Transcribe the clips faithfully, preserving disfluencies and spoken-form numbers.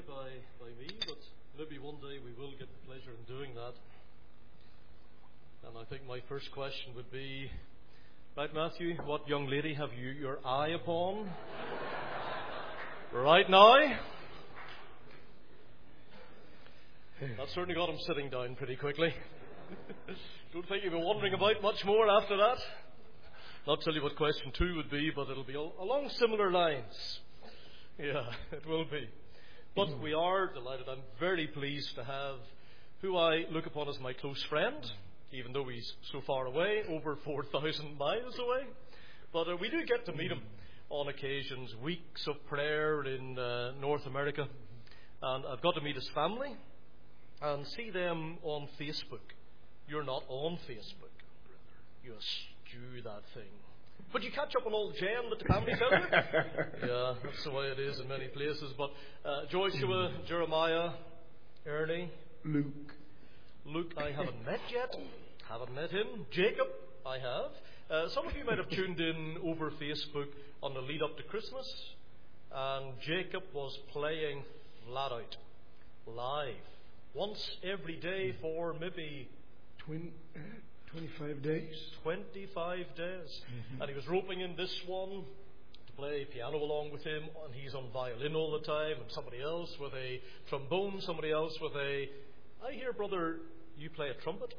by, by me, but maybe one day we will get the pleasure in doing that. And I think my first question would be, right, Matthew, what young lady have you your eye upon right now? That certainly got him sitting down pretty quickly. Don't think you'll be wondering about much more after that. I'll tell you what question two would be, but it'll be along similar lines. Yeah, it will be. But we are delighted. I'm very pleased to have who I look upon as my close friend, even though he's so far away, over four thousand miles away. But uh, we do get to meet him on occasions, weeks of prayer in uh, North America. And I've got to meet his family and see them on Facebook. You're not on Facebook. You eschew that thing. But you catch up on old Jen that the family tell you. Yeah, that's the way it is in many places. But uh, Joshua, Jeremiah, Ernie, Luke. Luke, I haven't met yet. Haven't met him. Jacob, I have. Uh, some of you might have tuned in over Facebook on the lead up to Christmas. And Jacob was playing flat out, live, once every day for maybe Twin, uh, twenty-five days. twenty-five days. Mm-hmm. And he was roping in this one to play piano along with him, and he's on violin all the time, and somebody else with a trombone, somebody else with a... I hear, brother, you play a trumpet?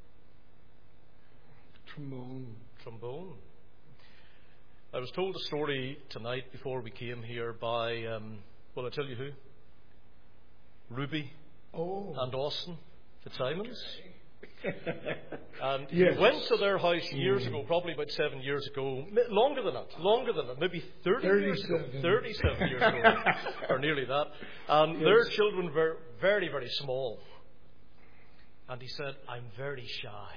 Trombone. Trombone. I was told a story tonight before we came here by, um, well, I'll tell you who. Ruby oh. and Austin Fitzsimons. Okay. And yes. he went to their house years ago, probably about seven years ago, longer than that, longer than that, maybe thirty years ago, thirty-seven years ago, or nearly that. And yes. Their children were very, very small. And he said, I'm very shy.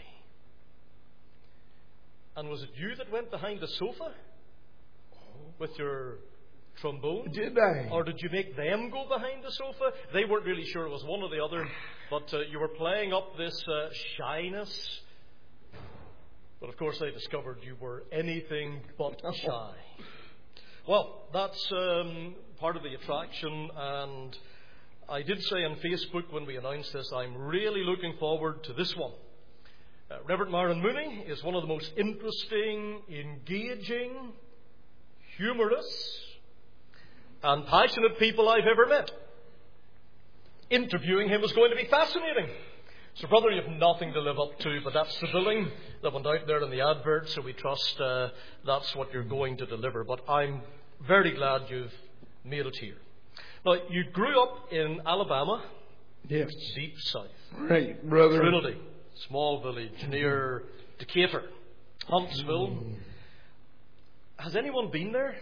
And was it you that went behind the sofa with your trombone? Did I? Or did you make them go behind the sofa? They weren't really sure it was one or the other, but uh, you were playing up this uh, shyness. But of course they discovered you were anything but shy. Well, that's um, part of the attraction, and I did say on Facebook when we announced this, I'm really looking forward to this one. Uh, Reverend Myron Mooney is one of the most interesting, engaging, humorous, and passionate people I've ever met. Interviewing him is going to be fascinating. So, brother, you have nothing to live up to, but that's the billing that went out there in the advert, so we trust uh, that's what you're going to deliver. But I'm very glad you've made it here. Now, you grew up in Alabama. Yes. Deep south. Right, brother. Trinity, small village near Decatur, Huntsville. Mm. Has anyone been there?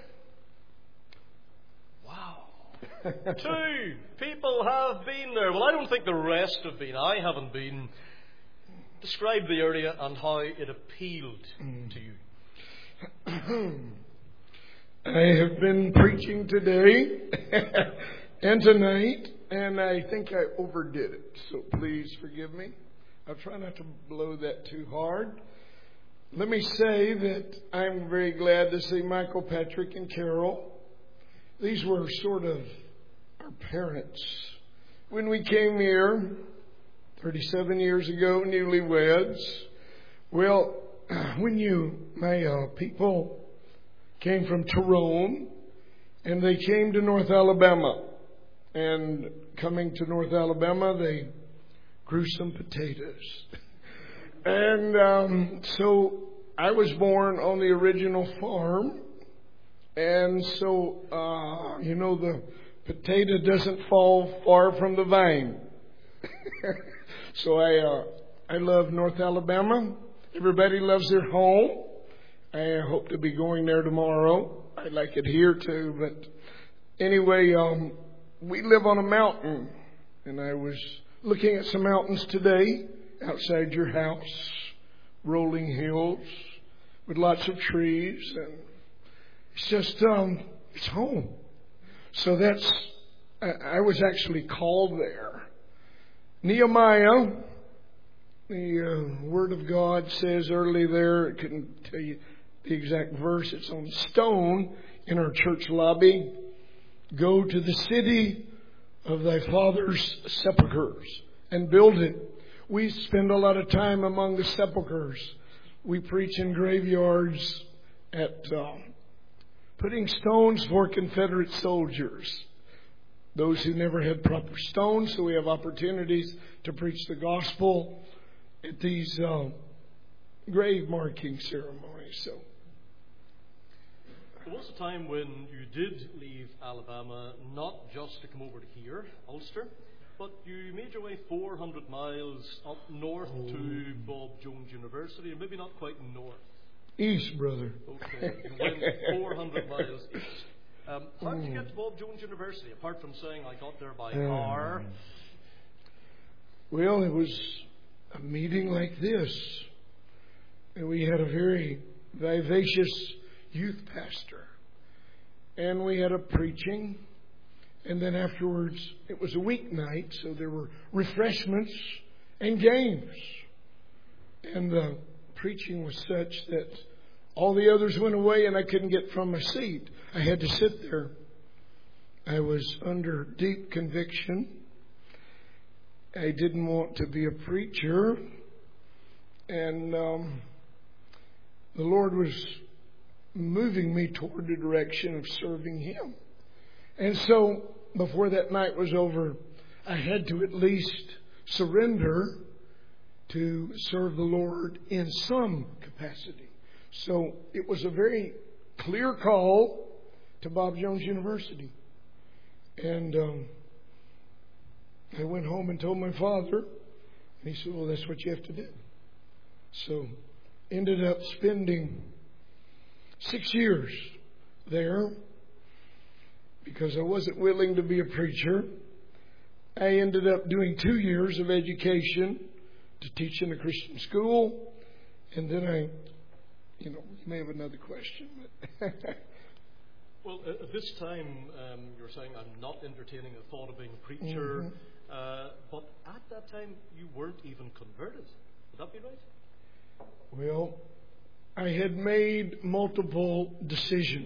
Two people have been there. Well, I don't think the rest have been. I haven't been. Describe the area and how it appealed mm. to you. I have been preaching today and tonight, and I think I overdid it. So please forgive me. I'll try not to blow that too hard. Let me say that I'm very glad to see Michael, Patrick, and Carol. These were sort of our parents. When we came here thirty-seven years ago, newlyweds, well, when you, my uh, people came from Tyrone, and they came to North Alabama. And coming to North Alabama, they grew some potatoes. And um, so I was born on the original farm. And so, uh, you know, the potato doesn't fall far from the vine. So I uh, I love North Alabama. Everybody loves their home. I hope to be going there tomorrow. I like it here too. But anyway, um, we live on a mountain. And I was looking at some mountains today outside your house. Rolling hills with lots of trees, and it's just, um, it's home. So that's, I, I was actually called there. Nehemiah, the uh, Word of God says early there, I couldn't tell you the exact verse, it's on stone in our church lobby. Go to the city of thy father's sepulchres and build it. We spend a lot of time among the sepulchres. We preach in graveyards at uh, putting stones for Confederate soldiers, those who never had proper stones. So we have opportunities to preach the gospel at these uh, grave marking ceremonies. So there was a time when you did leave Alabama, not just to come over to here, Ulster, but you made your way four hundred miles up north oh. to Bob Jones University, and maybe not quite north. East, brother. Okay, you went four hundred miles east. Um, how did you get to Bob Jones University, apart from saying I got there by um, car? Well, it was a meeting like this, and we had a very vivacious youth pastor, and we had a preaching, and then afterwards it was a weeknight, so there were refreshments and games, and the preaching was such that all the others went away and I couldn't get from my seat. I had to sit there. I was under deep conviction. I didn't want to be a preacher, and um, the Lord was moving me toward the direction of serving Him. And so before that night was over, I had to at least surrender to serve the Lord in some capacity. So it was a very clear call to Bob Jones University. And um, I went home and told my father, and he said, well, that's what you have to do. So ended up spending six years there because I wasn't willing to be a preacher. I ended up doing two years of education to teach in a Christian school, and then I, you know, you may have another question. But well, at this time, um, you're saying I'm not entertaining the thought of being a preacher, mm-hmm. uh, but at that time you weren't even converted. Would that be right? Well, I had made multiple decisions.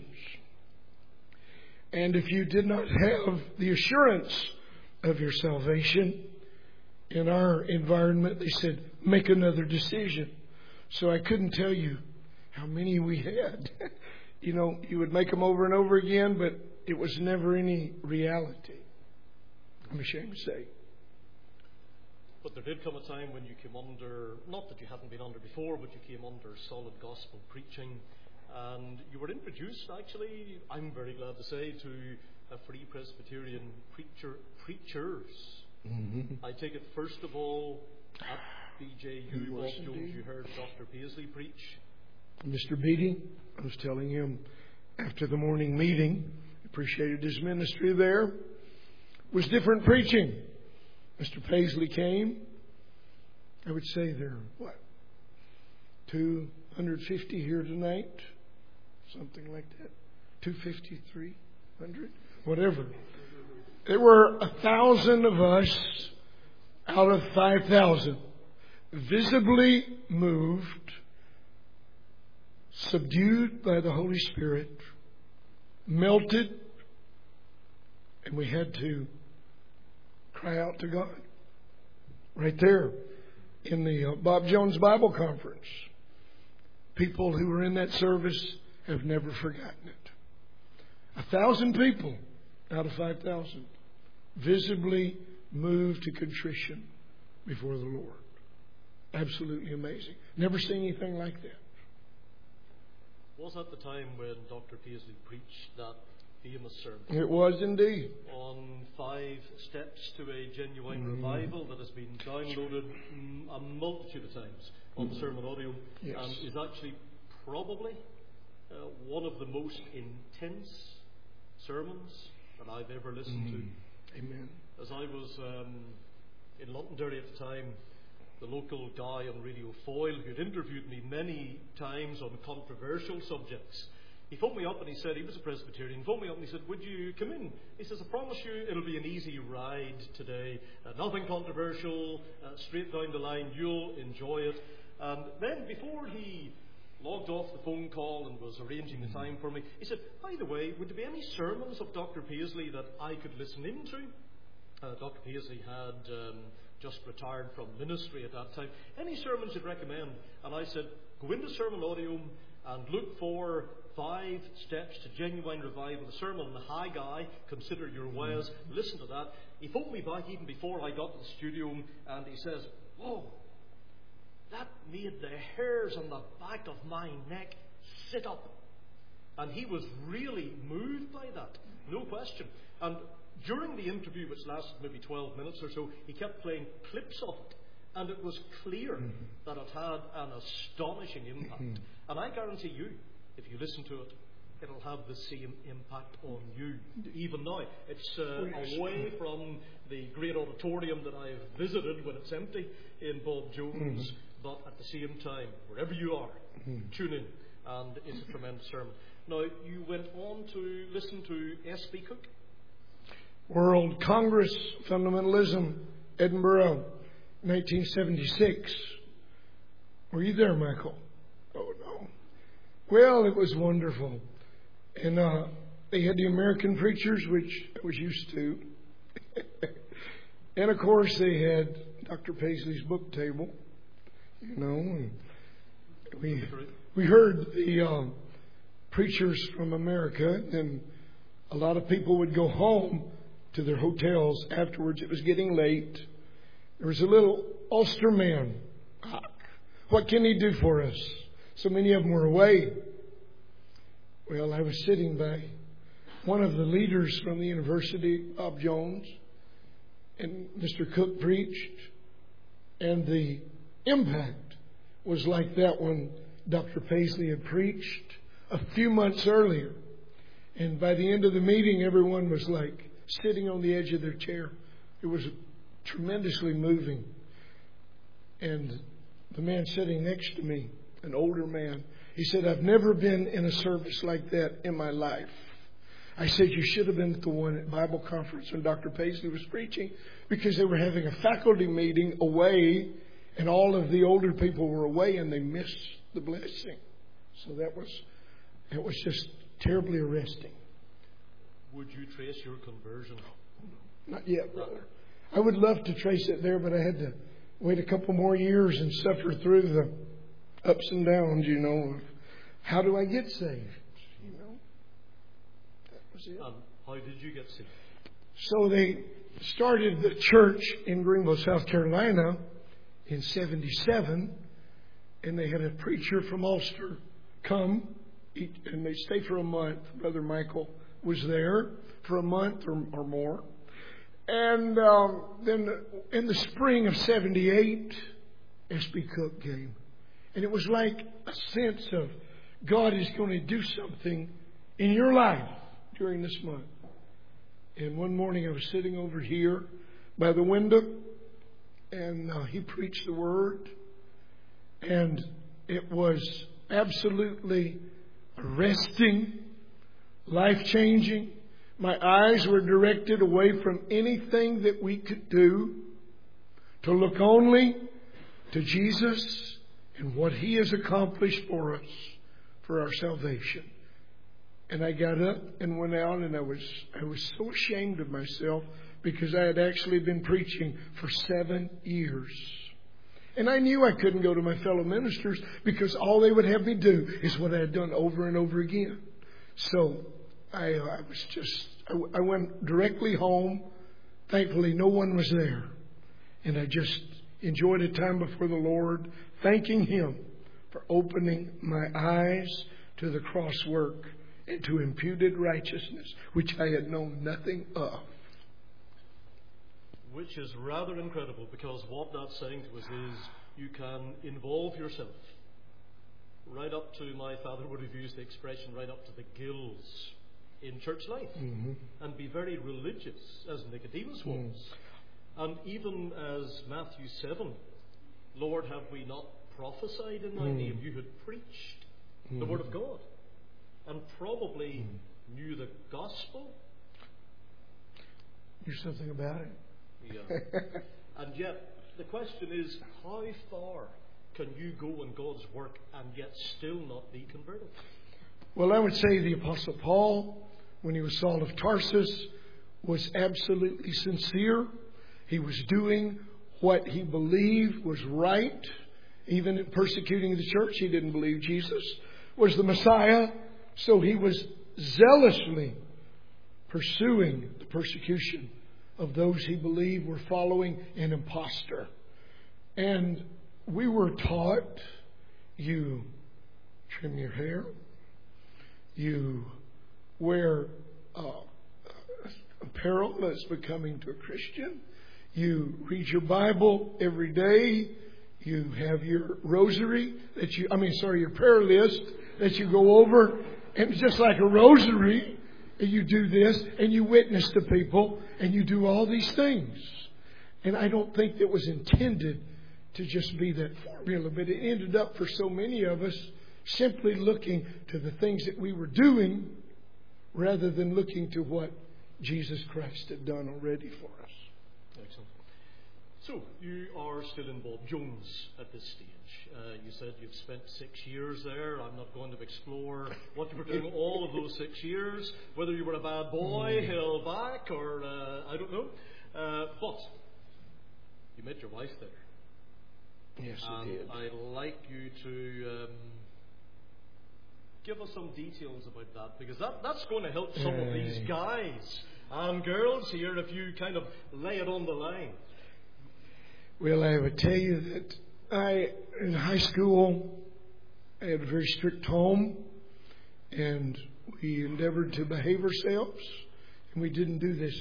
And if you did not have the assurance of your salvation, in our environment, they said, make another decision. So I couldn't tell you how many we had. You know, you would make them over and over again, but it was never any reality, I'm ashamed to say. But there did come a time when you came under, not that you hadn't been under before, but you came under solid gospel preaching. And you were introduced, actually, I'm very glad to say, to a Free Presbyterian preacher, preachers. Mm-hmm. I take it, first of all, at B J U, Bob Jones, you heard Doctor Paisley preach. Mister Beatty, I was telling him after the morning meeting, appreciated his ministry there, was different preaching. Mister Paisley came. I would say there are, what, two hundred fifty here tonight? Something like that. two hundred fifty, three hundred? Whatever. There were a thousand of us out of five thousand, visibly moved, subdued by the Holy Spirit, melted, and we had to cry out to God. Right there in the uh, Bob Jones Bible Conference. People who were in that service have never forgotten it. A thousand people out of five thousand visibly moved to contrition before the Lord. Absolutely amazing. Never seen anything like that. Was that the time when Doctor Paisley preached that famous sermon? It was indeed. On five steps to a genuine mm. revival that has been downloaded a multitude of times on mm. sermon audio, yes. and is actually probably uh, one of the most intense sermons that I've ever listened mm. to. Amen. As I was um, in Londonderry at the time, the local guy on Radio Foyle who had interviewed me many times on controversial subjects, he phoned me up and he said, he was a Presbyterian, he phoned me up and he said, would you come in? He says, I promise you it'll be an easy ride today. Uh, nothing controversial, uh, straight down the line, you'll enjoy it. And then before he logged off the phone call and was arranging the time for me, he said, by the way, would there be any sermons of Doctor Paisley that I could listen into? Uh, Doctor Paisley had um, just retired from ministry at that time. Any sermons you'd recommend? And I said, go into Sermon Audio and look for Five Steps to Genuine Revival, the sermon on Haggai, Consider Your Ways. Listen to that. He phoned me back even before I got to the studio, and he says, whoa, that made the hairs on the back of my neck sit up. And he was really moved by that, no question. And during the interview, which lasted maybe twelve minutes or so, he kept playing clips of it. And it was clear mm-hmm. that it had an astonishing impact. Mm-hmm. And I guarantee you, if you listen to it, it'll have the same impact on you. Even now, it's uh, away from the great auditorium that I've visited when it's empty in Bob Jones, mm-hmm. but at the same time, wherever you are, mm-hmm. tune in, and it's a tremendous sermon. Now, you went on to listen to S B Cook. World Congress, Fundamentalism, Edinburgh, nineteen seventy-six. Were you there, Michael? Oh, no. Well, it was wonderful. And uh, they had the American preachers, which I was used to. And, of course, they had Doctor Paisley's book table, you know. And we, we heard the um, preachers from America, and a lot of people would go home to their hotels afterwards. It was getting late. There was a little Ulster man. What can he do for us? So many of them were away. Well, I was sitting by one of the leaders from the university, Bob Jones, and Mister Cook preached, and the impact was like that when Doctor Paisley had preached a few months earlier. And by the end of the meeting, everyone was like sitting on the edge of their chair. It was tremendously moving. And the man sitting next to me, an older man, he said, I've never been in a service like that in my life. I said, you should have been at the one at Bible conference when Doctor Paisley was preaching, because they were having a faculty meeting away, and all of the older people were away, and they missed the blessing. So that was, it was just terribly arresting. Would you trace your conversion? Not yet, brother. I would love to trace it there, but I had to wait a couple more years and suffer through the ups and downs, you know, of how do I get saved, you know. That was it. And how did you get saved? So they started the church in Greenville, South Carolina in seventy-seven, and they had a preacher from Ulster come, and they stayed for a month. Brother Michael was there for a month or, or more. And um, then in the spring of seventy-eight, S B Cook came. And it was like a sense of God is going to do something in your life during this month. And one morning I was sitting over here by the window, and uh, he preached the word. And it was absolutely arresting, life-changing. My eyes were directed away from anything that we could do to look only to Jesus and what He has accomplished for us, for our salvation. And I got up and went out, and I was I was so ashamed of myself, because I had actually been preaching for seven years. And I knew I couldn't go to my fellow ministers, because all they would have me do is what I had done over and over again. So I, I was just, I, I went directly home. Thankfully, no one was there. And I just enjoyed a time before the Lord, thanking Him for opening my eyes to the cross work and to imputed righteousness, which I had known nothing of. Which is rather incredible, because what that's saying to us is you can involve yourself right up to, my father would have used the expression, right up to the gills in church life, mm-hmm. and be very religious, as Nicodemus was. Mm. And even as Matthew seven, Lord, have we not prophesied in thy mm. name? You had preached mm. the word of God, and probably mm. knew the gospel. Knew something about it. Yeah. And yet, the question is, how far can you go in God's work and yet still not be converted? Well, I would say the Apostle Paul, when he was Saul of Tarsus, was absolutely sincere. He was doing what he believed was right. Even in persecuting the church, he didn't believe Jesus was the Messiah. So he was zealously pursuing the persecution of those he believed were following an impostor. And we were taught, you trim your hair, you wear uh, apparel that's becoming to a Christian, you read your Bible every day, you have your rosary that you, I mean, sorry, your prayer list that you go over, and just like a rosary, you do this, and you witness to people, and you do all these things. And I don't think that was intended to just be that formula, but it ended up for so many of us simply looking to the things that we were doing rather than looking to what Jesus Christ had done already for us. Excellent. So, you are still in Bob Jones at this stage. Uh, you said you've spent six years there. I'm not going to explore what you were doing all of those six years, whether you were a bad boy held back or uh, I don't know. Uh, but you met your wife there. Yes, and I did. I'd like you to um, give us some details about that, because that, that's going to help some of these guys and girls here if you kind of lay it on the line. Well, I would tell you that I, in high school, I had a very strict home, and we endeavored to behave ourselves, and we didn't do this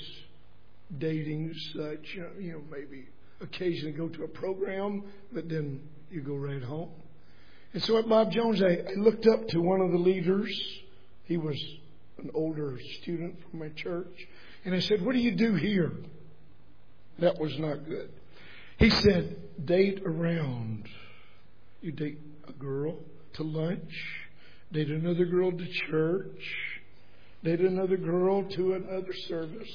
dating such, you know, maybe occasionally go to a program, but then you go right home. And so at Bob Jones, I, I looked up to one of the leaders. He was an older student from my church. And I said, "What do you do here?" That was not good. He said, "Date around. You date a girl to lunch, date another girl to church, date another girl to another service."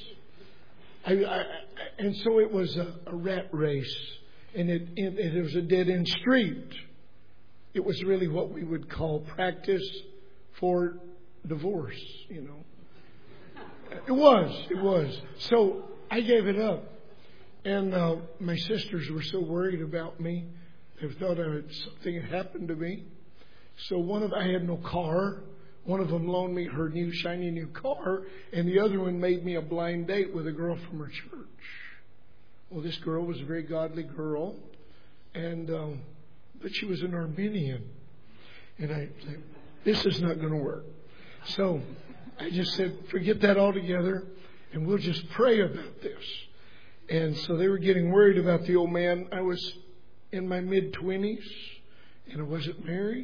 I, I, and so it was a, a rat race, and it, it, it was a dead-end street. It was really what we would call practice for divorce, you know. It was, it was. So I gave it up. And uh, my sisters were so worried about me. They thought I had, something had happened to me. So one of I had no car. One of them loaned me her new shiny new car, and the other one made me a blind date with a girl from her church. Well, this girl was a very godly girl, and um, but she was an Arminian, and I said, "This is not going to work." So I just said, "Forget that altogether, and we'll just pray about this." And so they were getting worried about the old man. I was in my mid-twenties, and I wasn't married.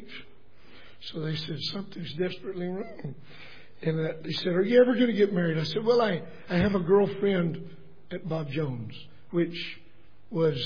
So they said, "Something's desperately wrong." And uh, they said, "Are you ever going to get married?" I said, "Well, I, I have a girlfriend at Bob Jones," which was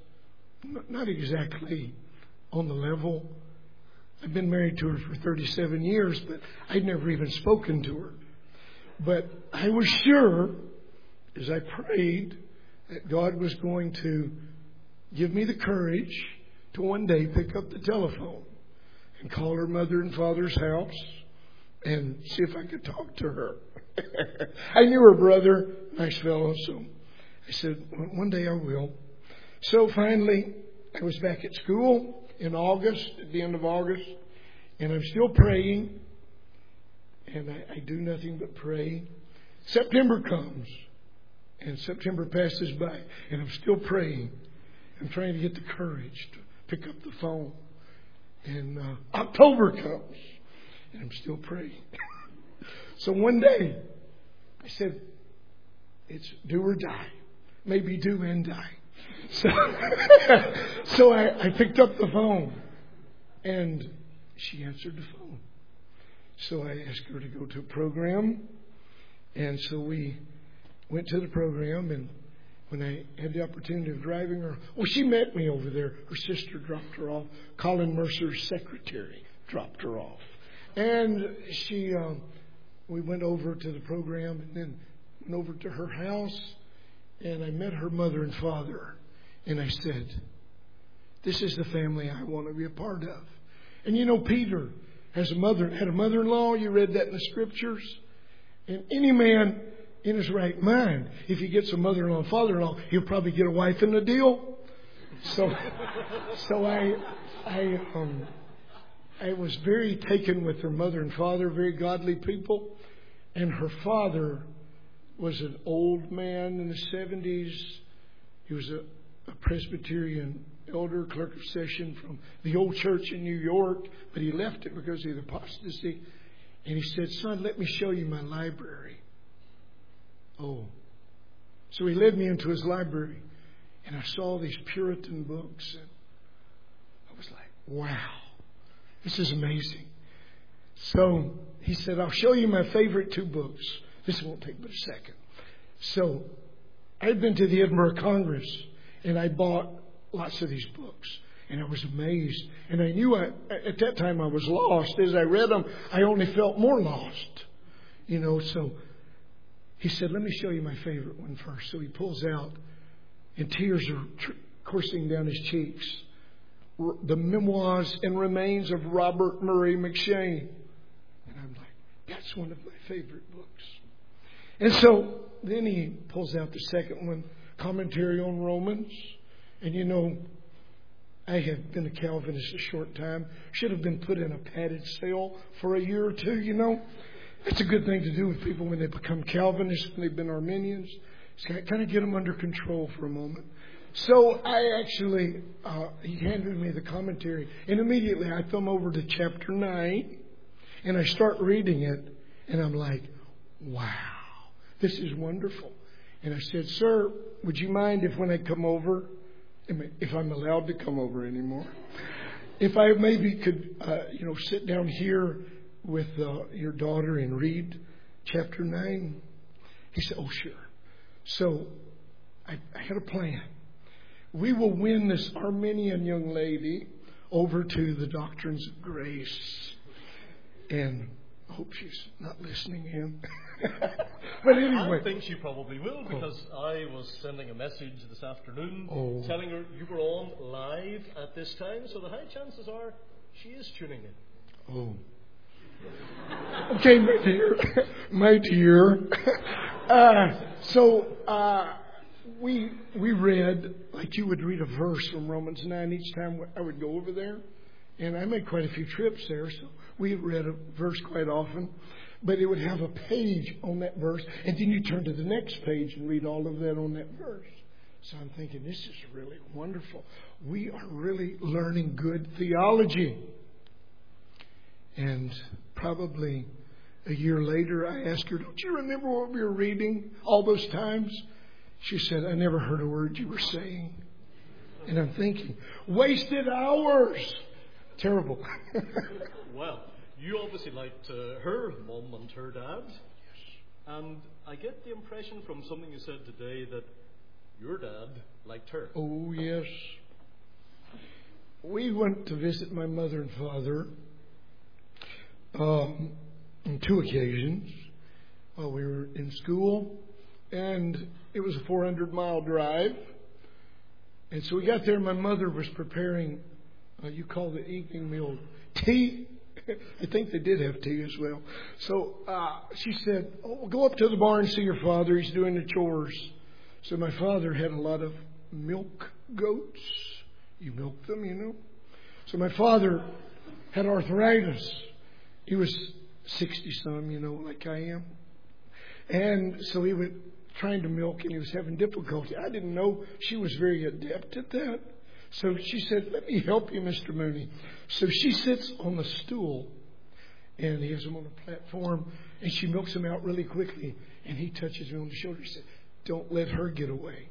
not exactly on the level. I've been married to her for thirty-seven years, but I'd never even spoken to her. But I was sure, as I prayed, that God was going to give me the courage to one day pick up the telephone and call her mother and father's house and see if I could talk to her. I knew her brother, nice fellow, so I said, one day I will. So finally, I was back at school in August, at the end of August, and I'm still praying, and I, I do nothing but pray. September comes, and September passes by, and I'm still praying. I'm trying to get the courage to pick up the phone. And uh, October comes, and I'm still praying. So one day, I said, "It's do or die. Maybe do and die." So, so I, I picked up the phone, and she answered the phone. So I asked her to go to a program, and so we went to the program, and when I had the opportunity of driving her, well, she met me over there. Her sister dropped her off. Colin Mercer's secretary dropped her off. And she, um, we went over to the program and then went over to her house, and I met her mother and father. And I said, "This is the family I want to be a part of." And you know, Peter has a mother, had a mother-in-law. You read that in the scriptures. And any man in his right mind. If he gets a mother-in-law and father-in-law, he'll probably get a wife in the deal. So, so I, I, um, I was very taken with her mother and father, very godly people. And her father was an old man in the seventies. He was a, a Presbyterian elder, clerk of session from the old church in New York, but he left it because of the apostasy. And he said, "Son, let me show you my library." Oh. So he led me into his library, and I saw these Puritan books, and I was like, wow, this is amazing. So he said, "I'll show you my favorite two books." This won't take but a second. So I'd been to the Edinburgh Congress, and I bought lots of these books. And I was amazed. And I knew I, at that time I was lost. As I read them, I only felt more lost. You know, so he said, "Let me show you my favorite one first." So he pulls out, and tears are tr- coursing down his cheeks, R- the Memoirs and Remains of Robert Murray M'Cheyne. And I'm like, that's one of my favorite books. And so then he pulls out the second one, Commentary on Romans. And you know, I have been a Calvinist a short time. Should have been put in a padded cell for a year or two, you know. That's a good thing to do with people when they become Calvinists and they've been Arminians. So kind of get them under control for a moment. So I actually, uh, he handed me the commentary. And immediately I thumb over to chapter nine. And I start reading it. And I'm like, wow, this is wonderful. And I said, "Sir, would you mind if when I come over, if I'm allowed to come over anymore, if I maybe could, uh, you know, sit down here with uh, your daughter and read chapter nine?" He said, "Oh, sure." So I, I had a plan. We will win this Arminian young lady over to the doctrines of grace. And I hope she's not listening in. But anyway. I think she probably will, because oh. I was sending a message this afternoon oh. telling her you were on live at this time, so the high chances are she is tuning in. Oh. Okay, my dear. My dear. Uh, so uh, we we read, like you would read a verse from Romans nine each time I would go over there. And I made quite a few trips there, so we read a verse quite often. But it would have a page on that verse, and then you turn to the next page and read all of that on that verse. So I'm thinking, this is really wonderful. We are really learning good theology. And probably a year later, I asked her, "Don't you remember what we were reading all those times?" She said, "I never heard a word you were saying." And I'm thinking, wasted hours. Terrible. Well, you obviously liked uh, her mum and her dad. Yes. And I get the impression from something you said today that your dad liked her. Oh, yes. We went to visit my mother and father um, on two occasions while we were in school. And it was a four hundred mile drive. And so we got there, and my mother was preparing, uh, you call the evening meal tea. I think they did have tea as well. So uh, she said, "Oh, go up to the barn and see your father. He's doing the chores." So my father had a lot of milk goats. You milk them, you know. So my father had arthritis. He was sixty-some, you know, like I am. And so he was trying to milk, and he was having difficulty. I didn't know she was very adept at that. So she said, "Let me help you, Mister Mooney." So she sits on the stool, and he has him on a platform, and she milks him out really quickly. And he touches me on the shoulder. He said, "Don't let her get away."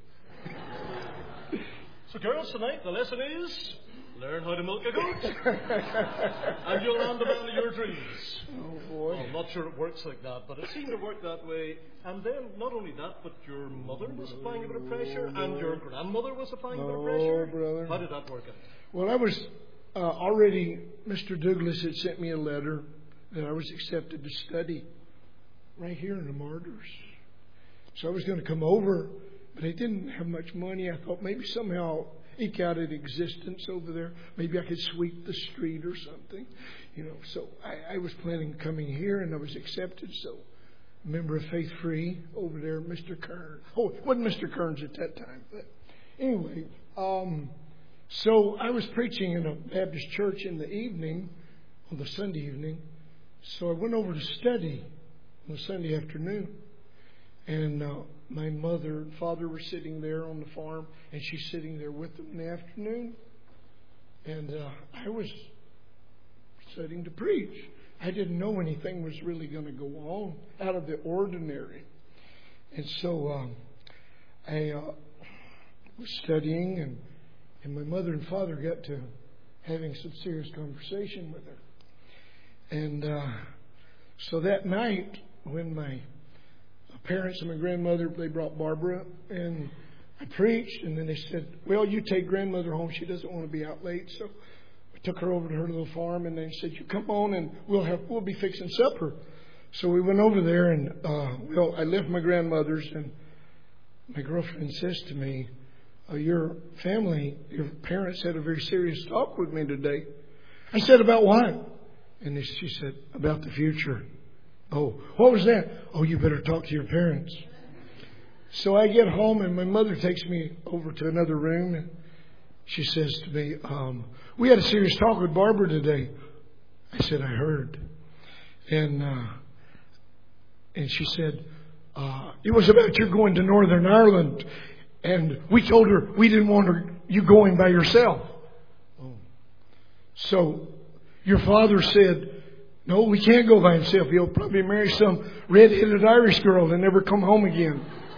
So, girls, tonight the lesson is learn how to milk a goat, and you'll land the man of your dreams. Oh boy! Well, I'm not sure it works like that, but it seemed to work that way. And then, not only that, but your mother was applying a bit of pressure, and your grandmother was applying a bit of pressure. Oh, brother! How did that work out? Well, I was uh, already. Mister Douglas had sent me a letter that I was accepted to study right here in the Martyrs. So I was going to come over, but I didn't have much money. I thought maybe somehow eke out an existence over there. Maybe I could sweep the street or something, you know. So I, I was planning on coming here, and I was accepted. So member of Faith Free over there, Mister Kern. Oh, it wasn't Mister Kearns at that time. But anyway, um, so I was preaching in a Baptist church in the evening, on the Sunday evening. So I went over to study on the Sunday afternoon. And uh, my mother and father were sitting there on the farm, and she's sitting there with them in the afternoon. And uh, I was studying to preach. I didn't know anything was really going to go on out of the ordinary. And so um, I uh, was studying, and, and my mother and father got to having some serious conversation with her. And uh, so that night, when my parents and my grandmother, they brought Barbara, and I preached, and then they said, well, you take grandmother home. She doesn't want to be out late. So I took her over to her little farm, and they said, you come on, and we'll have we'll be fixing supper. So we went over there, and uh, well, I left my grandmother's, and my girlfriend says to me, uh, your family, your parents had a very serious talk with me today. I said, about what? And she said, about the future. Oh, what was that? Oh, you better talk to your parents. So I get home, and my mother takes me over to another room, and she says to me, um, we had a serious talk with Barbara today. I said, I heard. And uh, and she said, uh, it was about you going to Northern Ireland. And we told her we didn't want her, you going by yourself. Oh. So your father said, no, we can't go by himself. He'll probably marry some red-headed Irish girl and never come home again.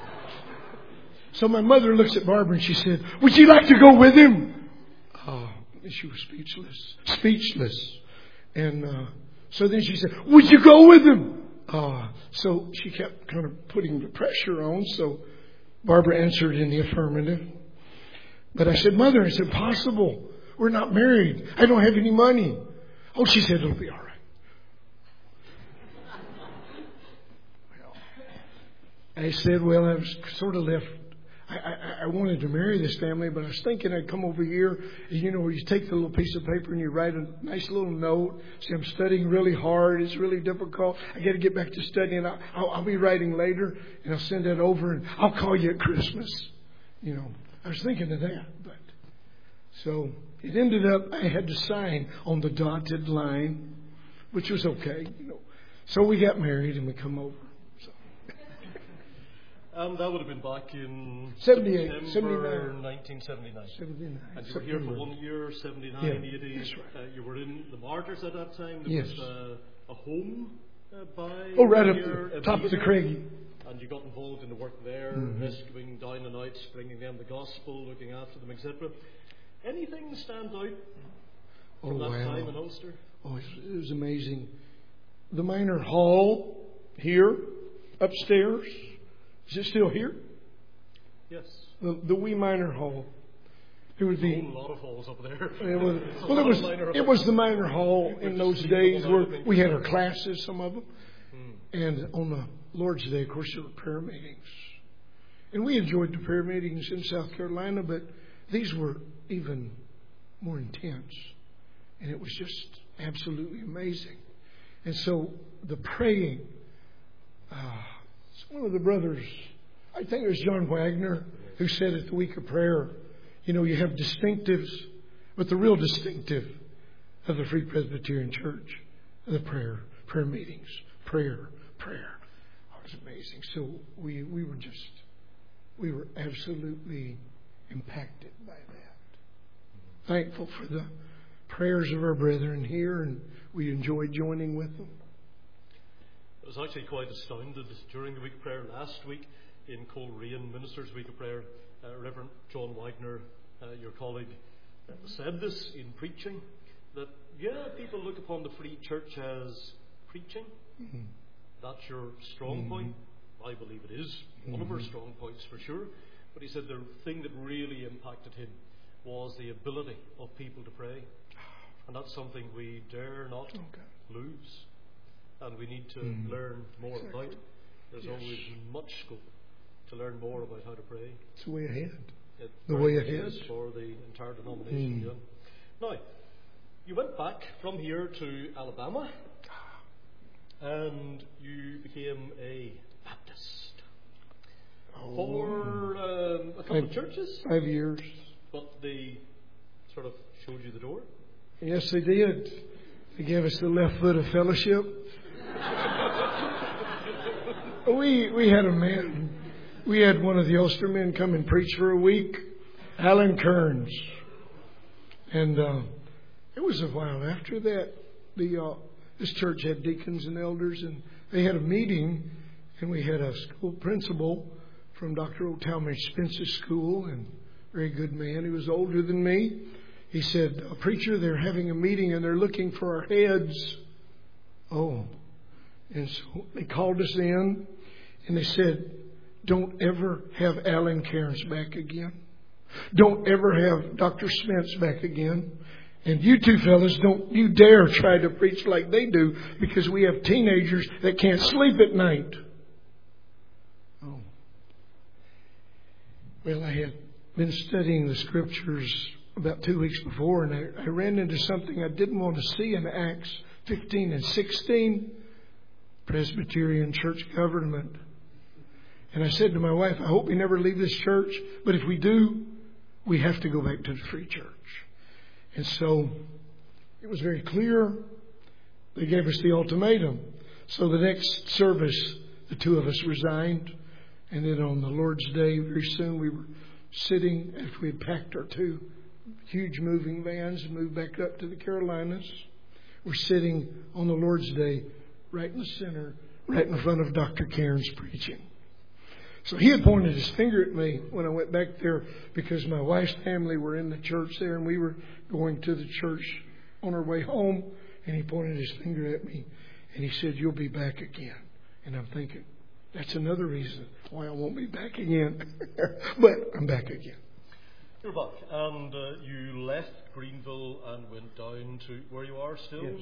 So my mother looks at Barbara and she said, would you like to go with him? Oh, and she was speechless. Speechless. And uh, so then she said, would you go with him? Uh, so she kept kind of putting the pressure on. So Barbara answered in the affirmative. But I said, Mother, it's impossible. We're not married. I don't have any money. Oh, she said, it'll be all right. I said, well, I was sort of left. I, I, I wanted to marry this family, but I was thinking I'd come over here. And, you know, where you take the little piece of paper and you write a nice little note. See, I'm studying really hard. It's really difficult. I got to get back to studying. I'll, I'll, I'll be writing later, and I'll send that over, and I'll call you at Christmas. You know, I was thinking of that, but so it ended up I had to sign on the dotted line, which was okay. You know, so we got married and we come over. And that would have been back in seventy-eight, September seventy-nine. nineteen seventy-nine. seventy-nine. And you were here for one year, seventy-nine, yeah, eighty. That's right. Uh, you were in the Martyrs at that time. There yes. was uh, a home uh, by... Oh, right up the top of the Craigie. And you got involved in the work there, mm-hmm. rescuing down and outs, bringing them the gospel, looking after them, et cetera. Anything stand out from oh, that wow. time in Ulster? Oh, it was amazing. The Minor Hall here, upstairs. Is it still here? Yes. The, the wee Minor Hall. It would be a whole lot of halls up there. It was, well, it was it was the Minor Hall in those days where we had our classes, some of them, hmm. and on the Lord's Day, of course, there were prayer meetings, and we enjoyed the prayer meetings in South Carolina, but these were even more intense, and it was just absolutely amazing. And so the praying. Uh, One of the brothers, I think it was John Wagner, who said at the week of prayer, you know, you have distinctives, but the real distinctive of the Free Presbyterian Church, the prayer, prayer meetings, prayer, prayer. Oh, it was amazing. So we, we were just, we were absolutely impacted by that. Thankful for the prayers of our brethren here, and we enjoyed joining with them. I was actually quite astounded during the week of prayer last week in Coleraine Ministers' Week of Prayer. Uh, Reverend John Wagner, uh, your colleague, uh, said this in preaching, that, yeah, people look upon the Free Church as preaching. Mm-hmm. That's your strong mm-hmm. point. I believe it is mm-hmm. one of our strong points for sure. But he said the thing that really impacted him was the ability of people to pray. And that's something we dare not okay. lose. And we need to mm. learn more exactly. about. There's yes. always much scope to learn more about how to pray. It's the way ahead. It the way ahead. For the entire denomination. Mm. Yeah. Now, you went back from here to Alabama. and you became a Baptist Oh, for um, a couple five, of churches, five years. but they sort of showed you the door. Yes, they did. They gave us the left foot of fellowship. we we had a man. We had one of the Ulster men come and preach for a week, Alan Kearns, and uh, it was a while after that. The uh, this church had deacons and elders, and they had a meeting, and we had a school principal from Doctor O. Talmadge Spence's school, and very good man. He was older than me. He said, "A preacher, they're having a meeting and they're looking for our heads." Oh, and so they called us in, and they said, "Don't ever have Alan Cairns back again. Don't ever have Doctor Spence back again. And you two fellas, don't you dare try to preach like they do, because we have teenagers that can't sleep at night." Oh. Well, I had been studying the scriptures about two weeks before, and I, I ran into something I didn't want to see in Acts fifteen and sixteen, Presbyterian church government. And I said to my wife, "I hope we never leave this church, but if we do, we have to go back to the free church." And so it was very clear. They gave us the ultimatum. So the next service, the two of us resigned. And then on the Lord's Day, very soon, we were sitting, after we had packed our two huge moving vans and moved back up to the Carolinas. We're sitting on the Lord's Day right in the center, right in front of Doctor Cairns preaching. So he had pointed his finger at me when I went back there, because my wife's family were in the church there, and we were going to the church on our way home. And he pointed his finger at me, and he said, "You'll be back again." And I'm thinking, that's another reason why I won't be back again. But I'm back again. You're back, and uh, you left Greenville and went down to where you are still? Yes.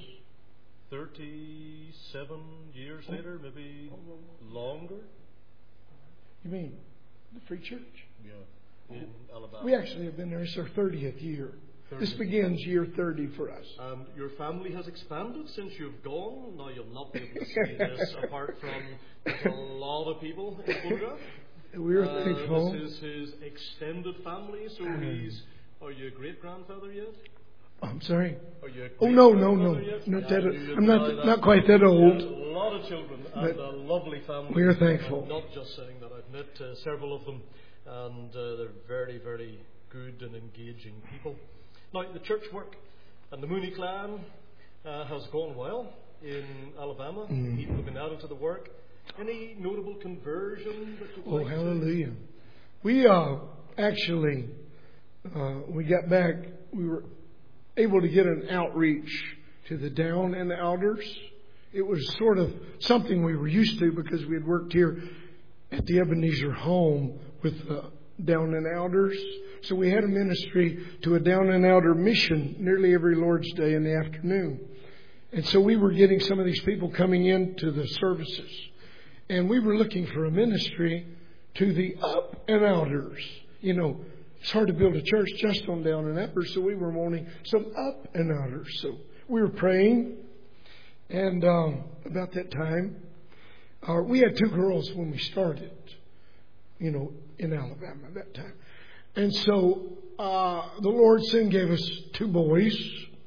thirty-seven years later, maybe longer? You mean the Free Church? Yeah, in Alabama. We actually have been there. It's our thirtieth year. thirtieth. This begins year thirty for us. And your family has expanded since you've gone. Now you'll not be able to see this apart from a lot of people in the photograph. We're uh, thankful. This is his extended family, so he's... Are you a great-grandfather yet? I'm sorry. Are you a Oh, no, no, no. yet? Not Yeah, that, you I'm know not, that. not quite that old. Yeah, a lot of children and a lovely family. We are thankful. I'm not just saying that. I've met uh, several of them, and uh, they're very, very good and engaging people. Now, the church work and the Mooney clan uh, has gone well in Alabama. Mm. People have been added to the work. Any notable conversion that you'd Oh, like hallelujah. We uh, actually, uh, we got back, we were able to get an outreach to the down and the outers. It was sort of something we were used to, because we had worked here at the Ebenezer home with uh, down and outers. So we had a ministry to a down and outer mission nearly every Lord's Day in the afternoon. And so we were getting some of these people coming into the services. And we were looking for a ministry to the up and outers. You know, it's hard to build a church just on down and uppers, so we were wanting some up and outers. So we were praying. And um, about that time, uh, we had two girls when we started, you know, in Alabama at that time. And so uh, the Lord soon gave us two boys.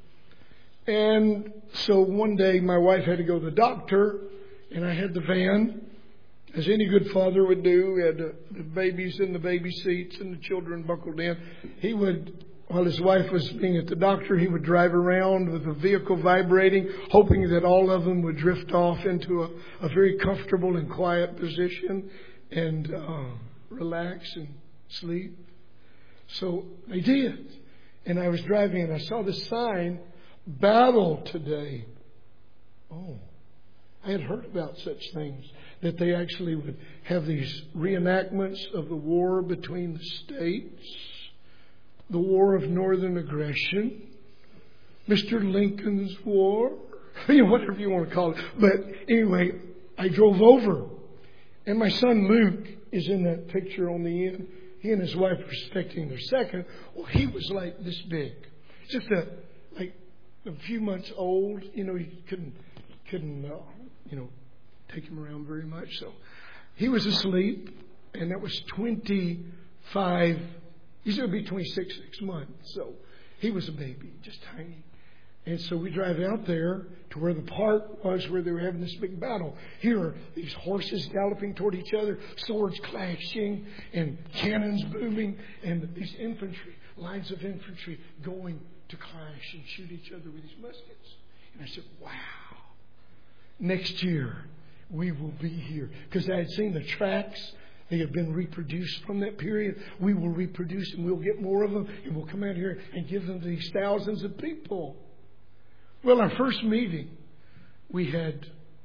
And so one day my wife had to go to the doctor, and I had the van, as any good father would do. We had the, the babies in the baby seats and the children buckled in. He would, while his wife was being at the doctor, he would drive around with the vehicle vibrating, hoping that all of them would drift off into a, a very comfortable and quiet position and uh, relax and sleep. So they did. And I was driving and I saw the sign, "Battle Today." Oh, I had heard about such things, that they actually would have these reenactments of the war between the states, the war of northern aggression, Mister Lincoln's war, you know, whatever you want to call it. But anyway, I drove over, and my son Luke is in that picture on the end. He and his wife were expecting their second. Well, he was like this big, just a like a few months old. You know, he couldn't couldn't uh, you know, take him around very much. So he was asleep, and that was twenty-five, he's going to be twenty-six next month. So he was a baby, just tiny. And so we drive out there to where the park was, where they were having this big battle. Here are these horses galloping toward each other, swords clashing, and cannons booming, and these infantry, lines of infantry going to clash and shoot each other with these muskets. And I said, wow, next year we will be here. Because I had seen the tracks. They have been reproduced from that period. We will reproduce and we'll get more of them. And we'll come out here and give them to these thousands of people. Well, our first meeting, we had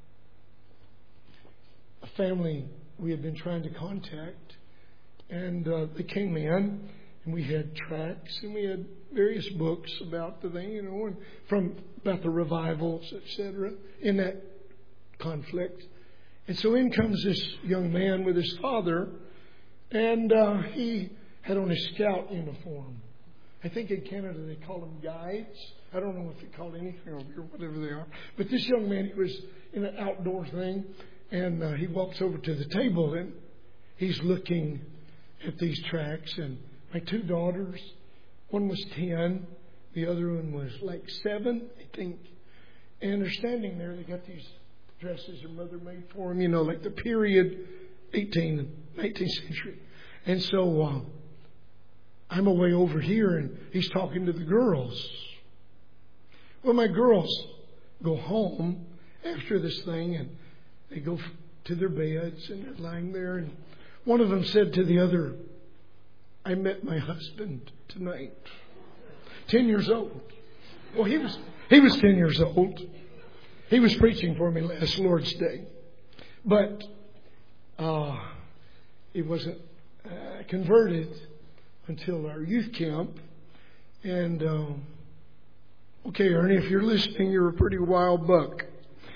a family we had been trying to contact. And uh, they came in. And we had tracts and we had various books about the thing, you know, and from about the revivals, et cetera, in that conflict. And so in comes this young man with his father, and uh, he had on his scout uniform. I think in Canada they call them guides. I don't know if they call anything over here, whatever they are. But this young man, he was in an outdoor thing, and uh, he walks over to the table, and he's looking at these tracts. And my two daughters, one was ten, the other one was like seven, I think. And they're standing there. They got these dresses their mother made for them, you know, like the period eighteenth, nineteenth century. And so uh, I'm away over here, and he's talking to the girls. Well, my girls go home after this thing, and they go to their beds, and they're lying there. And one of them said to the other, I met my husband tonight. Ten years old. Well, he was he was ten years old. He was preaching for me last Lord's Day. But uh, he wasn't uh, converted until our youth camp. And, uh, okay, Ernie, if you're listening, you're a pretty wild buck.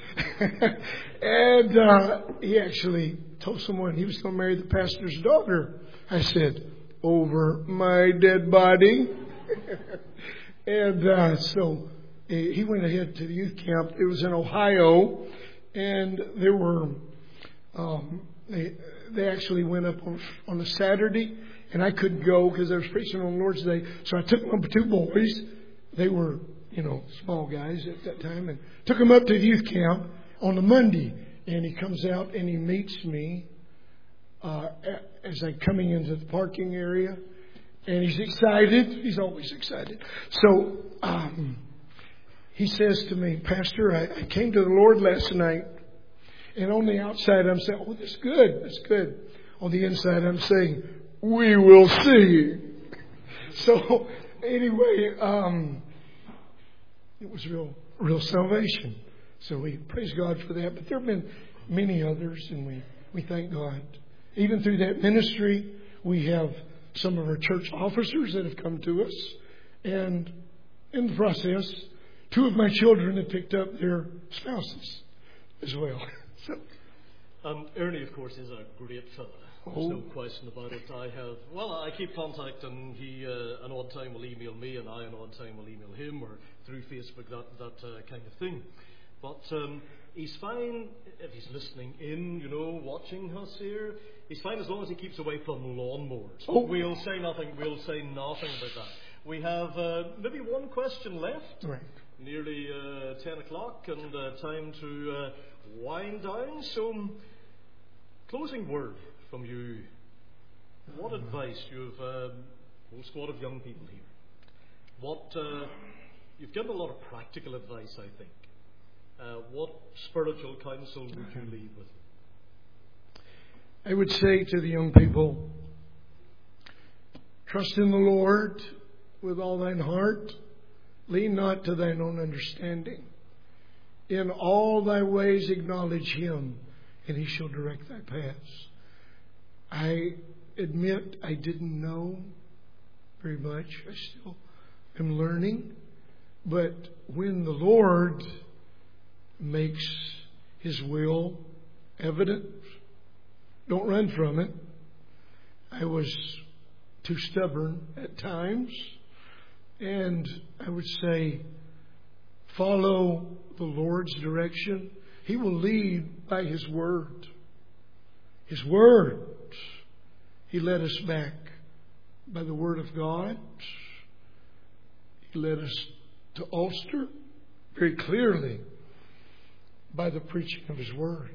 And uh, he actually told someone he was going to marry the pastor's daughter. I said, over my dead body. And uh, so he went ahead to the youth camp. It was in Ohio, and there were um, they they actually went up on, on a Saturday, and I couldn't go because I was preaching on Lord's Day. So I took my two boys. They were, you know, small guys at that time, and took them up to the youth camp on a Monday. And he comes out and he meets me uh, as I'm coming into the parking area, and he's excited. He's always excited. So um, he says to me, Pastor, I, I came to the Lord last night, and on the outside I'm saying, oh, that's good, that's good. On the inside I'm saying, we will see. So anyway, um, it was real, real salvation. So we praise God for that. But there have been many others, and we, we thank God. Even through that ministry, we have some of our church officers that have come to us. And in the process, two of my children have picked up their spouses as well. So, um, Ernie, of course, is a great fella. There's oh. no question about it. I have, well, I keep contact, and he uh, an odd time will email me, and I an odd time will email him, or through Facebook, that, that uh, kind of thing. But um, he's fine if he's listening in, you know, watching us here. He's fine as long as he keeps away from lawnmowers. Oh. We'll say nothing. We'll say nothing about that. We have uh, maybe one question left. Right. Nearly uh, ten o'clock, and uh, time to uh, wind down. So, um, closing word from you. What uh, advice you've um, a whole squad of young people here? What uh, you've given a lot of practical advice, I think. Uh, what spiritual counsel would you leave with? I would say to the young people, trust in the Lord with all thine heart. Lean not to thine own understanding. In all thy ways acknowledge him, and he shall direct thy paths. I admit I didn't know very much. I still am learning. But when the Lord makes his will evident, don't run from it. I was too stubborn at times. And I would say, follow the Lord's direction. He will lead by His Word. His Word. He led us back by the Word of God. He led us to Ulster very clearly by the preaching of His Word.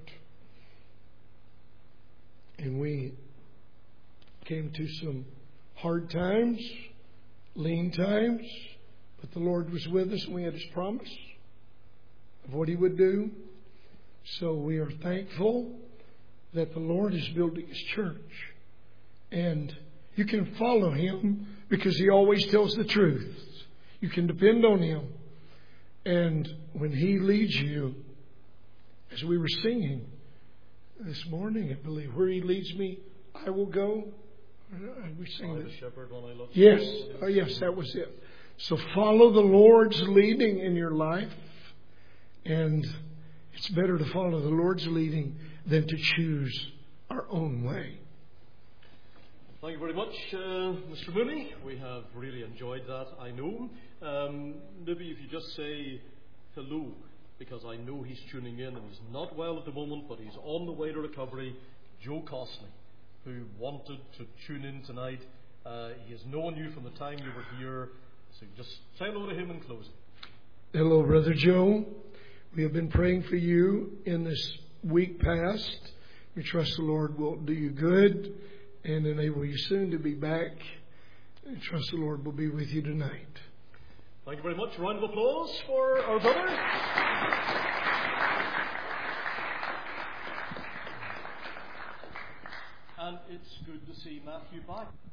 And we came to some hard times, lean times, but the Lord was with us and we had His promise of what He would do. So we are thankful that the Lord is building His church. And you can follow Him because He always tells the truth. You can depend on Him. And when He leads you, as we were singing this morning, I believe, where He leads me, I will go. We sing I'm this. the shepherd when I look. Yes, oh yes, that was it. So follow the Lord's leading in your life. And it's better to follow the Lord's leading than to choose our own way. Thank you very much, uh, Mister Mooney. We have really enjoyed that, I know. Um, maybe if you just say hello, because I know he's tuning in and he's not well at the moment, but he's on the way to recovery. Joe Costney, who wanted to tune in tonight. Uh, he has known you from the time you were here, so just say hello to him in closing. Hello, Brother Joe. We have been praying for you in this week past. We trust the Lord will do you good and enable you soon to be back. I trust the Lord will be with you tonight. Thank you very much. Round of applause for our brother. And it's good to see Matthew back.